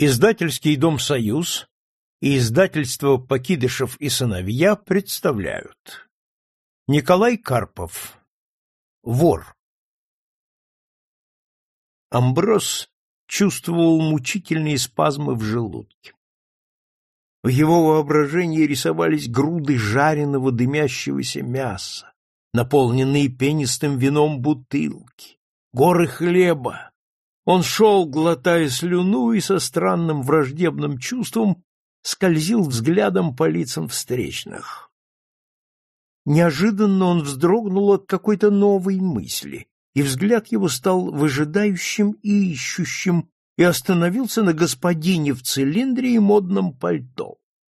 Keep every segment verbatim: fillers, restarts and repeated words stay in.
Издательский дом «Союз» и издательство «Покидышев и сыновья» представляют. Николай Карпов. Вор. Амброс чувствовал мучительные спазмы в желудке. В его воображении рисовались груды жареного дымящегося мяса, наполненные пенистым вином бутылки, горы хлеба. Он шел, глотая слюну, и со странным враждебным чувством скользил взглядом по лицам встречных. Неожиданно он вздрогнул от какой-то новой мысли, и взгляд его стал выжидающим и ищущим, и остановился на господине в цилиндре и модном пальто.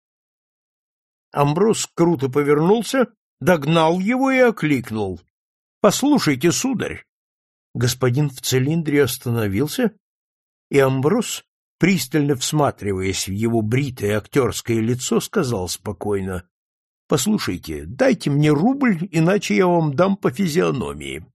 Амброс круто повернулся, догнал его и окликнул: — Послушайте, сударь! Господин в цилиндре остановился, и Амброс, пристально всматриваясь в его бритое актерское лицо, сказал спокойно: — Послушайте, дайте мне рубль, иначе я вам дам по физиономии.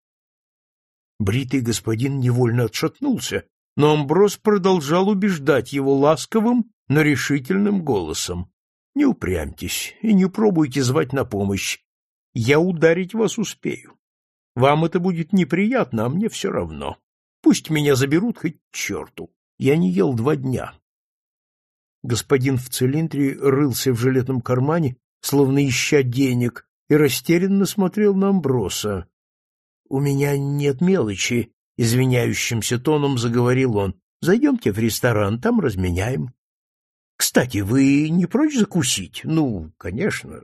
Бритый господин невольно отшатнулся, но Амброс продолжал убеждать его ласковым, но решительным голосом: — Не упрямьтесь и не пробуйте звать на помощь. Я ударить вас успею. Вам это будет неприятно, а мне все равно. Пусть меня заберут хоть к черту. Я не ел два дня. Господин в цилиндре рылся в жилетном кармане, словно ища денег, и растерянно смотрел на Амброса. — У меня нет мелочи, — извиняющимся тоном заговорил он. — Зайдемте в ресторан, там разменяем. — Кстати, вы не прочь закусить? — Ну, конечно.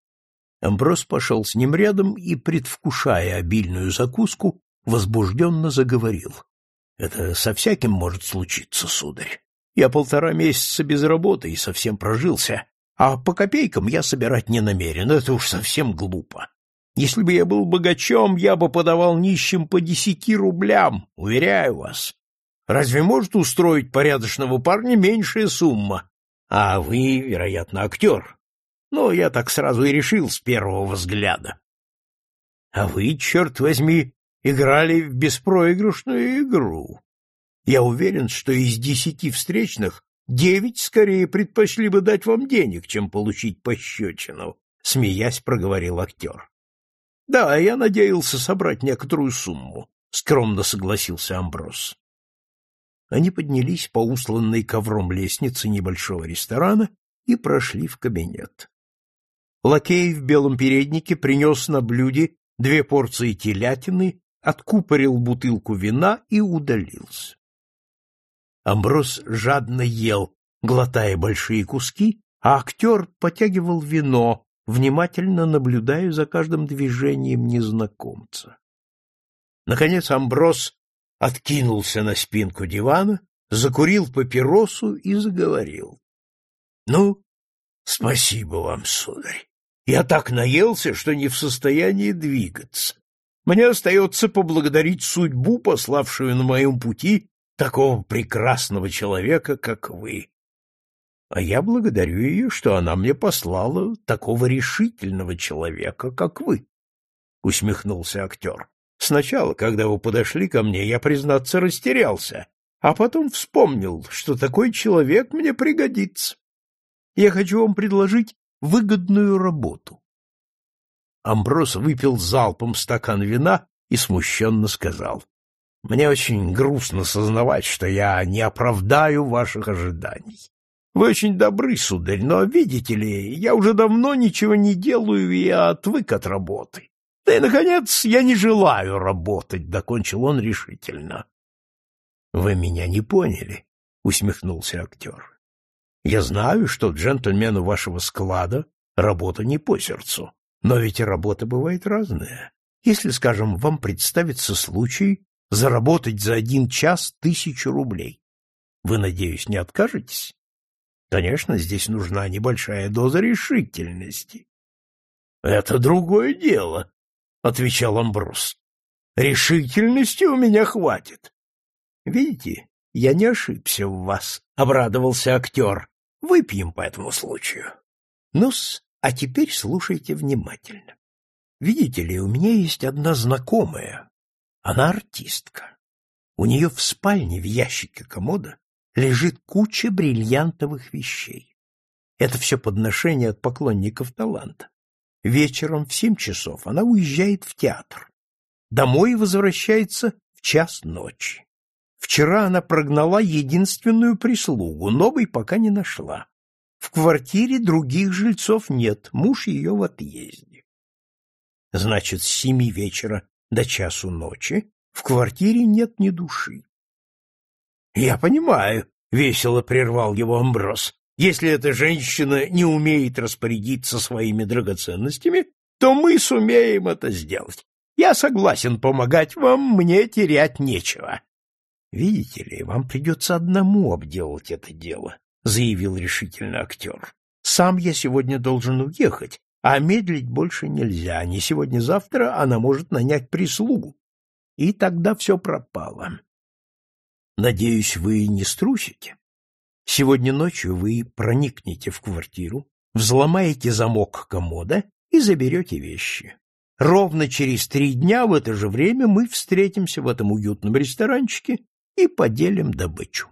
Амброс пошел с ним рядом и, предвкушая обильную закуску, возбужденно заговорил. — Это со всяким может случиться, сударь. Я полтора месяца без работы и совсем прожился, а по копейкам я собирать не намерен, это уж совсем глупо. Если бы я был богачом, я бы подавал нищим по десяти рублям, уверяю вас. Разве может устроить порядочного парня меньшая сумма? А вы, вероятно, актер. Ну, я так сразу и решил с первого взгляда. А вы, черт возьми, играли в беспроигрышную игру. Я уверен, что из десяти встречных девять скорее предпочли бы дать вам денег, чем получить пощечину, — смеясь проговорил актер. — Да, я надеялся собрать некоторую сумму, — скромно согласился Амброс. Они поднялись по устланной ковром лестнице небольшого ресторана и прошли в кабинет. Лакей в белом переднике принес на блюде две порции телятины, откупорил бутылку вина и удалился. Амброс жадно ел, глотая большие куски, а актер потягивал вино, внимательно наблюдая за каждым движением незнакомца. Наконец Амброс откинулся на спинку дивана, закурил папиросу и заговорил. — Ну, спасибо вам, сударь. Я так наелся, что не в состоянии двигаться. Мне остается поблагодарить судьбу, пославшую на моем пути такого прекрасного человека, как вы. А я благодарю ее, что она мне послала такого решительного человека, как вы, — усмехнулся актер. Сначала, когда вы подошли ко мне, я, признаться, растерялся, а потом вспомнил, что такой человек мне пригодится. Я хочу вам предложить выгодную работу. Амброс выпил залпом стакан вина и смущенно сказал: — Мне очень грустно сознавать, что я не оправдаю ваших ожиданий. Вы очень добры, сударь, но, видите ли, я уже давно ничего не делаю, и я отвык от работы. Да и, наконец, я не желаю работать, — докончил он решительно. — Вы меня не поняли, — усмехнулся актер. — Я знаю, что джентльмену вашего склада работа не по сердцу, но ведь и работа бывает разная. Если, скажем, вам представится случай заработать за один час тысячу рублей, вы, надеюсь, не откажетесь? Конечно, здесь нужна небольшая доза решительности. — Это другое дело, — отвечал Амброс. — Решительности у меня хватит. — Видите, я не ошибся в вас, — обрадовался актер. — Выпьем по этому случаю. Ну-с, а теперь слушайте внимательно. Видите ли, у меня есть одна знакомая. Она артистка. У нее в спальне в ящике комода лежит куча бриллиантовых вещей. Это все подношение от поклонников таланта. Вечером в семь часов она уезжает в театр. Домой возвращается в час ночи. Вчера она прогнала единственную прислугу, новой пока не нашла. В квартире других жильцов нет, муж ее в отъезде. Значит, с семи вечера до часу ночи в квартире нет ни души. — Я понимаю, — весело прервал его Амброс. — Если эта женщина не умеет распорядиться своими драгоценностями, то мы сумеем это сделать. Я согласен помогать вам, мне терять нечего. — Видите ли, вам придется одному обделать это дело, — заявил решительно актер. — Сам я сегодня должен уехать, а медлить больше нельзя. Не сегодня-завтра она может нанять прислугу. И тогда все пропало. Надеюсь, вы не струсите. Сегодня ночью вы проникнете в квартиру, взломаете замок комода и заберете вещи. Ровно через три дня в это же время мы встретимся в этом уютном ресторанчике и поделим добычу.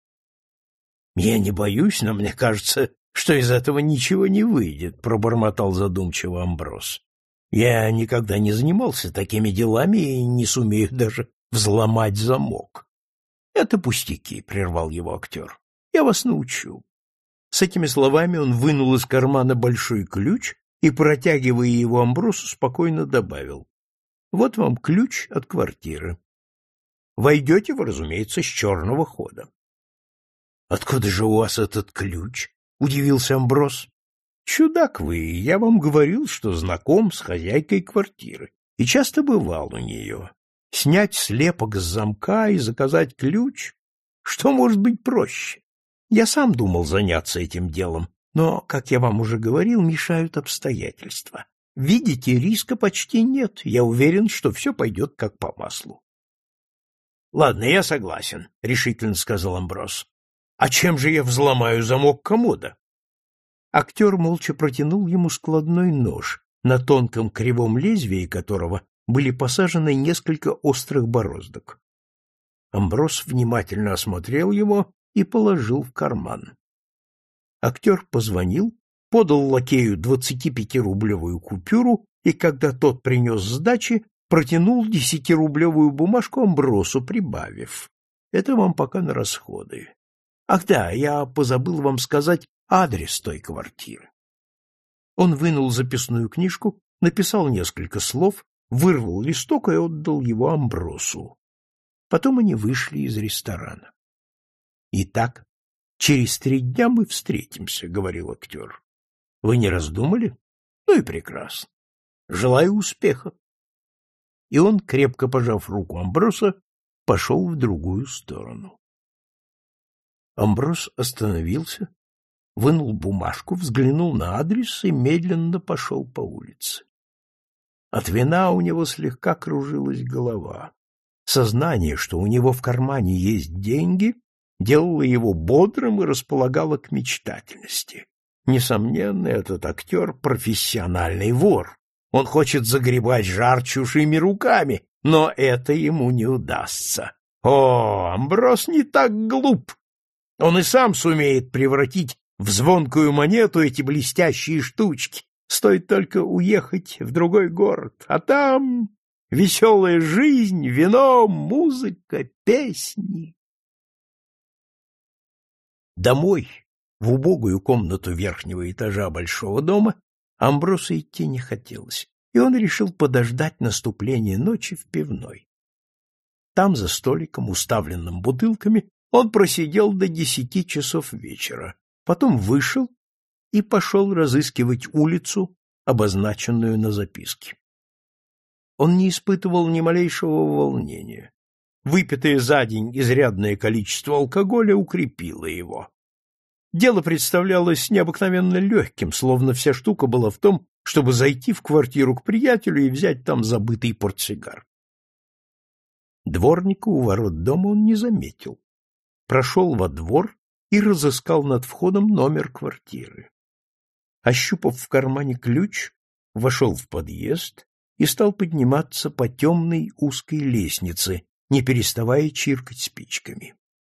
— Я не боюсь, но мне кажется, что из этого ничего не выйдет, — пробормотал задумчиво Амброс. — Я никогда не занимался такими делами и не сумею даже взломать замок. — Это пустяки, — прервал его актер. — Я вас научу. С этими словами он вынул из кармана большой ключ и, протягивая его Амбросу, спокойно добавил: — Вот вам ключ от квартиры. Войдете вы, разумеется, с черного хода. — Откуда же у вас этот ключ? — удивился Амброс. — Чудак вы, я вам говорил, что знаком с хозяйкой квартиры и часто бывал у нее. Снять слепок с замка и заказать ключ? Что может быть проще? Я сам думал заняться этим делом, но, как я вам уже говорил, мешают обстоятельства. Видите, риска почти нет, я уверен, что все пойдет как по маслу. — Ладно, я согласен, — решительно сказал Амброс. — А чем же я взломаю замок комода? Актер молча протянул ему складной нож, на тонком кривом лезвии которого были посажены несколько острых бороздок. Амброс внимательно осмотрел его и положил в карман. Актер позвонил, подал лакею двадцатипятирублевую купюру и, когда тот принес сдачи, протянул десятирублевую бумажку Амбросу, прибавив: «Это вам пока на расходы. Ах да, я позабыл вам сказать адрес той квартиры». Он вынул записную книжку, написал несколько слов, вырвал листок и отдал его Амбросу. Потом они вышли из ресторана. «Итак, через три дня мы встретимся», — говорил актер. «Вы не раздумали? Ну и прекрасно. Желаю успеха». И он, крепко пожав руку Амброса, пошел в другую сторону. Амброс остановился, вынул бумажку, взглянул на адрес и медленно пошел по улице. От вина у него слегка кружилась голова. Сознание, что у него в кармане есть деньги, делало его бодрым и располагало к мечтательности. Несомненно, этот актер — профессиональный вор. Он хочет загребать жар чужими руками, но это ему не удастся. О, Амброс не так глуп. Он и сам сумеет превратить в звонкую монету эти блестящие штучки. Стоит только уехать в другой город, а там веселая жизнь, вино, музыка, песни. Домой, в убогую комнату верхнего этажа большого дома, Амбросу идти не хотелось, и он решил подождать наступления ночи в пивной. Там, за столиком, уставленным бутылками, он просидел до десяти часов вечера, потом вышел и пошел разыскивать улицу, обозначенную на записке. Он не испытывал ни малейшего волнения. Выпитое за день изрядное количество алкоголя укрепило его. Дело представлялось необыкновенно легким, словно вся штука была в том, чтобы зайти в квартиру к приятелю и взять там забытый портсигар. Дворника у ворот дома он не заметил. Прошел во двор и разыскал над входом номер квартиры. Ощупав в кармане ключ, вошел в подъезд и стал подниматься по темной узкой лестнице, не переставая чиркать спичками.